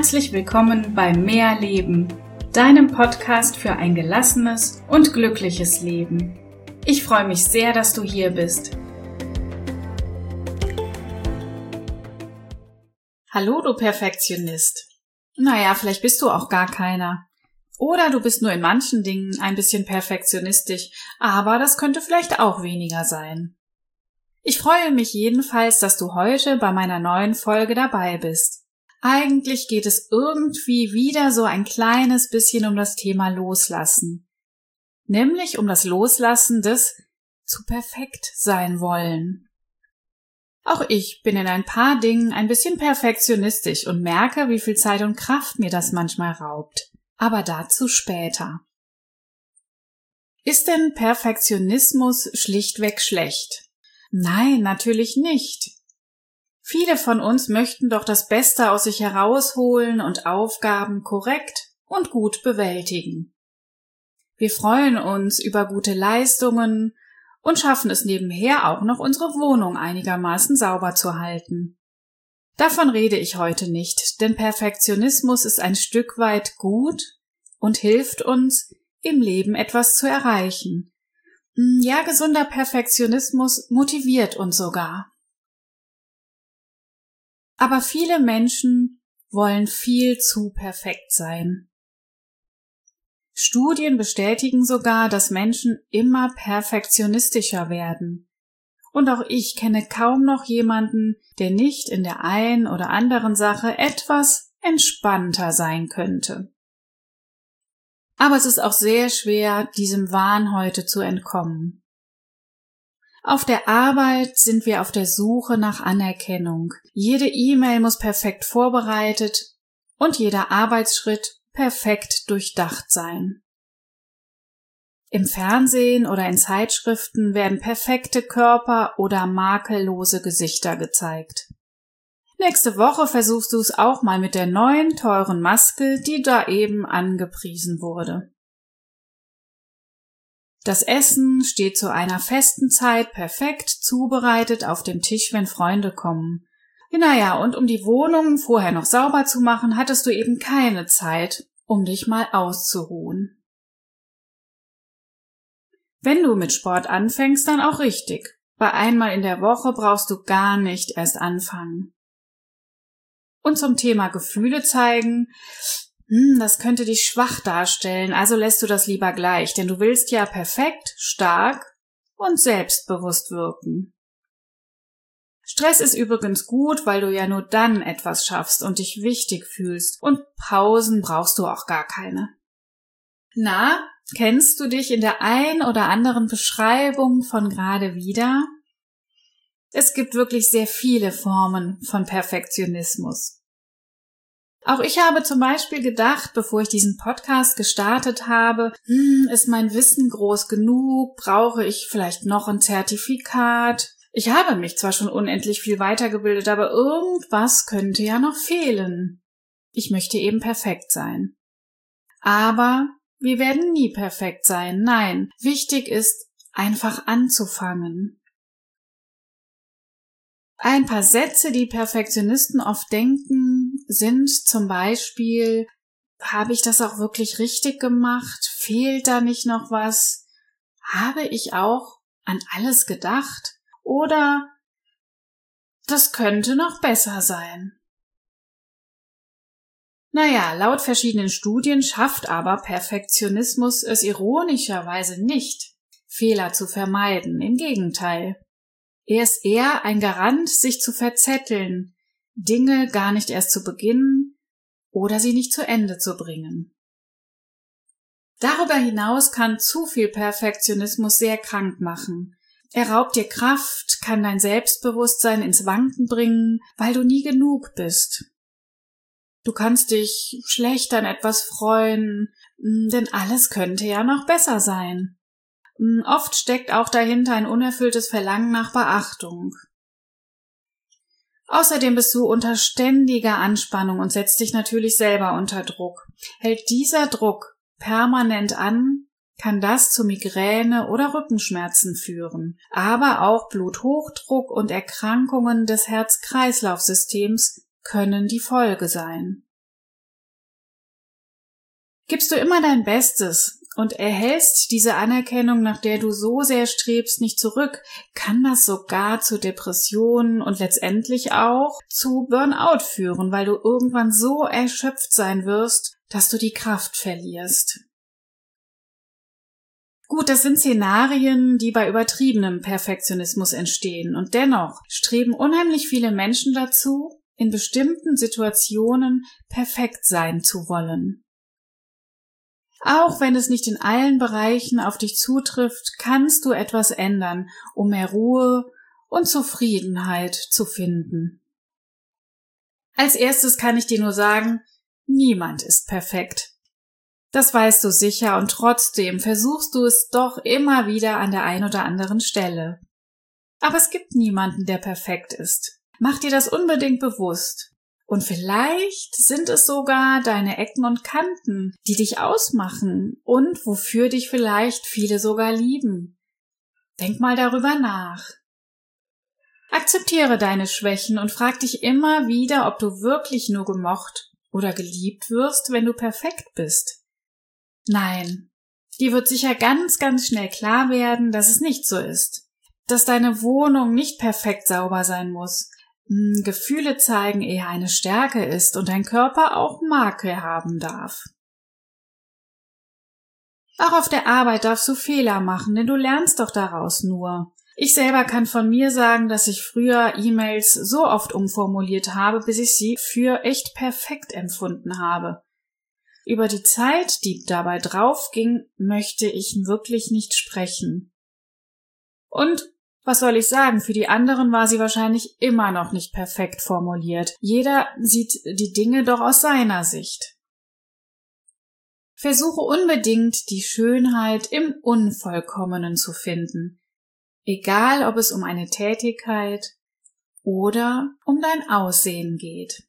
Herzlich willkommen bei Mehr Leben, deinem Podcast für ein gelassenes und glückliches Leben. Ich freue mich sehr, dass du hier bist. Hallo, du Perfektionist. Naja, vielleicht bist du auch gar keiner. Oder du bist nur in manchen Dingen ein bisschen perfektionistisch, aber das könnte vielleicht auch weniger sein. Ich freue mich jedenfalls, dass du heute bei meiner neuen Folge dabei bist. Eigentlich geht es irgendwie wieder so ein kleines bisschen um das Thema Loslassen. Nämlich um das Loslassen des zu perfekt sein wollen. Auch ich bin in ein paar Dingen ein bisschen perfektionistisch und merke, wie viel Zeit und Kraft mir das manchmal raubt. Aber dazu später. Ist denn Perfektionismus schlichtweg schlecht? Nein, natürlich nicht. Viele von uns möchten doch das Beste aus sich herausholen und Aufgaben korrekt und gut bewältigen. Wir freuen uns über gute Leistungen und schaffen es nebenher auch noch, unsere Wohnung einigermaßen sauber zu halten. Davon rede ich heute nicht, denn Perfektionismus ist ein Stück weit gut und hilft uns, im Leben etwas zu erreichen. Ja, gesunder Perfektionismus motiviert uns sogar. Aber viele Menschen wollen viel zu perfekt sein. Studien bestätigen sogar, dass Menschen immer perfektionistischer werden. Und auch ich kenne kaum noch jemanden, der nicht in der einen oder anderen Sache etwas entspannter sein könnte. Aber es ist auch sehr schwer, diesem Wahn heute zu entkommen. Auf der Arbeit sind wir auf der Suche nach Anerkennung. Jede E-Mail muss perfekt vorbereitet und jeder Arbeitsschritt perfekt durchdacht sein. Im Fernsehen oder in Zeitschriften werden perfekte Körper oder makellose Gesichter gezeigt. Nächste Woche versuchst du es auch mal mit der neuen, teuren Maske, die da eben angepriesen wurde. Das Essen steht zu einer festen Zeit perfekt zubereitet auf dem Tisch, wenn Freunde kommen. Naja, und um die Wohnung vorher noch sauber zu machen, hattest du eben keine Zeit, um dich mal auszuruhen. Wenn du mit Sport anfängst, dann auch richtig. Bei einmal in der Woche brauchst du gar nicht erst anfangen. Und zum Thema Gefühle zeigen, das könnte dich schwach darstellen, also lässt du das lieber gleich, denn du willst ja perfekt, stark und selbstbewusst wirken. Stress ist übrigens gut, weil du ja nur dann etwas schaffst und dich wichtig fühlst, und Pausen brauchst du auch gar keine. Na, kennst du dich in der ein oder anderen Beschreibung von gerade wieder? Es gibt wirklich sehr viele Formen von Perfektionismus. Auch ich habe zum Beispiel gedacht, bevor ich diesen Podcast gestartet habe, ist mein Wissen groß genug? Brauche ich vielleicht noch ein Zertifikat? Ich habe mich zwar schon unendlich viel weitergebildet, aber irgendwas könnte ja noch fehlen. Ich möchte eben perfekt sein. Aber wir werden nie perfekt sein. Nein, wichtig ist, einfach anzufangen. Ein paar Sätze, die Perfektionisten oft denken, sind zum Beispiel: Habe ich das auch wirklich richtig gemacht? Fehlt da nicht noch was? Habe ich auch an alles gedacht? Oder das könnte noch besser sein. Naja, laut verschiedenen Studien schafft aber Perfektionismus es ironischerweise nicht, Fehler zu vermeiden. Im Gegenteil. Er ist eher ein Garant, sich zu verzetteln, Dinge gar nicht erst zu beginnen oder sie nicht zu Ende zu bringen. Darüber hinaus kann zu viel Perfektionismus sehr krank machen. Er raubt dir Kraft, kann dein Selbstbewusstsein ins Wanken bringen, weil du nie genug bist. Du kannst dich schlecht an etwas freuen, denn alles könnte ja noch besser sein. Oft steckt auch dahinter ein unerfülltes Verlangen nach Beachtung. Außerdem bist du unter ständiger Anspannung und setzt dich natürlich selber unter Druck. Hält dieser Druck permanent an, kann das zu Migräne oder Rückenschmerzen führen, aber auch Bluthochdruck und Erkrankungen des Herz-Kreislauf-Systems können die Folge sein. Gibst du immer dein Bestes und erhältst diese Anerkennung, nach der du so sehr strebst, nicht zurück, kann das sogar zu Depressionen und letztendlich auch zu Burnout führen, weil du irgendwann so erschöpft sein wirst, dass du die Kraft verlierst. Gut, das sind Szenarien, die bei übertriebenem Perfektionismus entstehen, und dennoch streben unheimlich viele Menschen dazu, in bestimmten Situationen perfekt sein zu wollen. Auch wenn es nicht in allen Bereichen auf dich zutrifft, kannst du etwas ändern, um mehr Ruhe und Zufriedenheit zu finden. Als erstes kann ich dir nur sagen, niemand ist perfekt. Das weißt du sicher, und trotzdem versuchst du es doch immer wieder an der einen oder anderen Stelle. Aber es gibt niemanden, der perfekt ist. Mach dir das unbedingt bewusst. Und vielleicht sind es sogar deine Ecken und Kanten, die dich ausmachen und wofür dich vielleicht viele sogar lieben. Denk mal darüber nach. Akzeptiere deine Schwächen und frag dich immer wieder, ob du wirklich nur gemocht oder geliebt wirst, wenn du perfekt bist. Nein, dir wird sicher ganz, ganz schnell klar werden, dass es nicht so ist. Dass deine Wohnung nicht perfekt sauber sein muss. Gefühle zeigen eher eine Stärke ist und dein Körper auch Makel haben darf. Auch auf der Arbeit darfst du Fehler machen, denn du lernst doch daraus nur. Ich selber kann von mir sagen, dass ich früher E-Mails so oft umformuliert habe, bis ich sie für echt perfekt empfunden habe. Über die Zeit, die dabei draufging, möchte ich wirklich nicht sprechen. Und was soll ich sagen, für die anderen war sie wahrscheinlich immer noch nicht perfekt formuliert. Jeder sieht die Dinge doch aus seiner Sicht. Versuche unbedingt, die Schönheit im Unvollkommenen zu finden. Egal, ob es um eine Tätigkeit oder um dein Aussehen geht.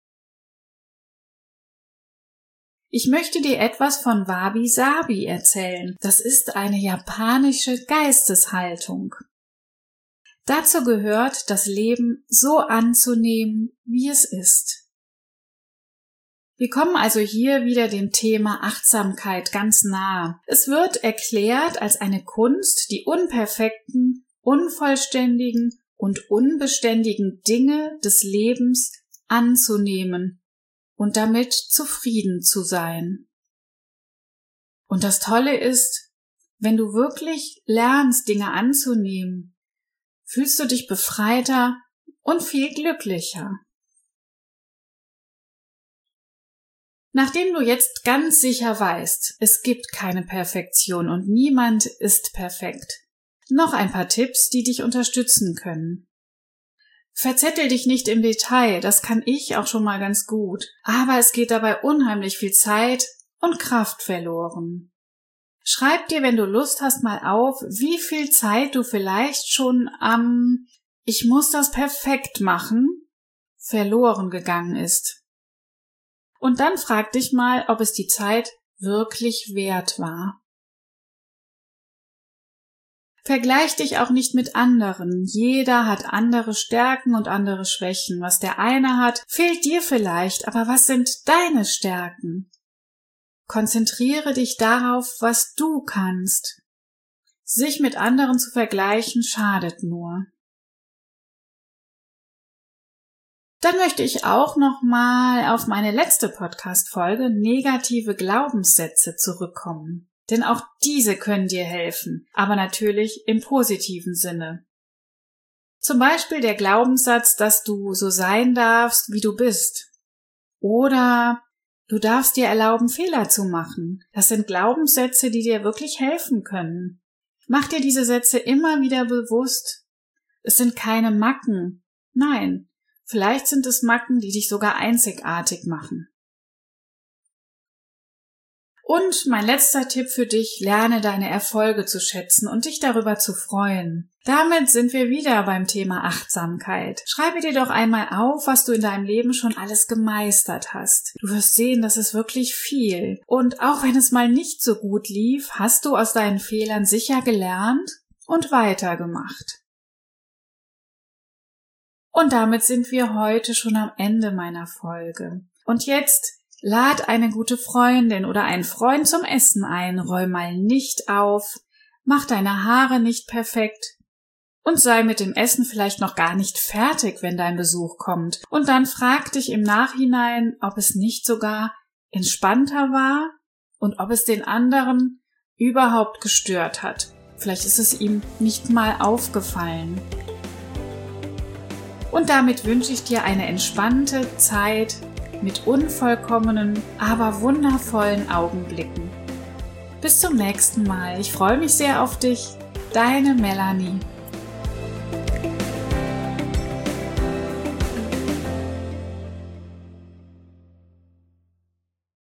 Ich möchte dir etwas von Wabi-Sabi erzählen. Das ist eine japanische Geisteshaltung. Dazu gehört, das Leben so anzunehmen, wie es ist. Wir kommen also hier wieder dem Thema Achtsamkeit ganz nahe. Es wird erklärt als eine Kunst, die unperfekten, unvollständigen und unbeständigen Dinge des Lebens anzunehmen und damit zufrieden zu sein. Und das Tolle ist, wenn du wirklich lernst, Dinge anzunehmen, fühlst du dich befreiter und viel glücklicher. Nachdem du jetzt ganz sicher weißt, es gibt keine Perfektion und niemand ist perfekt, noch ein paar Tipps, die dich unterstützen können. Verzettel dich nicht im Detail, das kann ich auch schon mal ganz gut, aber es geht dabei unheimlich viel Zeit und Kraft verloren. Schreib dir, wenn du Lust hast, mal auf, wie viel Zeit du vielleicht schon am "Ich muss das perfekt machen" verloren gegangen ist. Und dann frag dich mal, ob es die Zeit wirklich wert war. Vergleich dich auch nicht mit anderen. Jeder hat andere Stärken und andere Schwächen. Was der eine hat, fehlt dir vielleicht, aber was sind deine Stärken? Konzentriere dich darauf, was du kannst. Sich mit anderen zu vergleichen, schadet nur. Dann möchte ich auch nochmal auf meine letzte Podcast-Folge negative Glaubenssätze zurückkommen. Denn auch diese können dir helfen, aber natürlich im positiven Sinne. Zum Beispiel der Glaubenssatz, dass du so sein darfst, wie du bist. Oder du darfst dir erlauben, Fehler zu machen. Das sind Glaubenssätze, die dir wirklich helfen können. Mach dir diese Sätze immer wieder bewusst. Es sind keine Macken. Nein, vielleicht sind es Macken, die dich sogar einzigartig machen. Und mein letzter Tipp für dich, lerne deine Erfolge zu schätzen und dich darüber zu freuen. Damit sind wir wieder beim Thema Achtsamkeit. Schreibe dir doch einmal auf, was du in deinem Leben schon alles gemeistert hast. Du wirst sehen, das ist wirklich viel. Und auch wenn es mal nicht so gut lief, hast du aus deinen Fehlern sicher gelernt und weitergemacht. Und damit sind wir heute schon am Ende meiner Folge. Und jetzt Lad eine gute Freundin oder einen Freund zum Essen ein, räum mal nicht auf, mach deine Haare nicht perfekt und sei mit dem Essen vielleicht noch gar nicht fertig, wenn dein Besuch kommt. Und dann frag dich im Nachhinein, ob es nicht sogar entspannter war und ob es den anderen überhaupt gestört hat. Vielleicht ist es ihm nicht mal aufgefallen. Und damit wünsche ich dir eine entspannte Zeit mit unvollkommenen, aber wundervollen Augenblicken. Bis zum nächsten Mal. Ich freue mich sehr auf dich. Deine Melanie.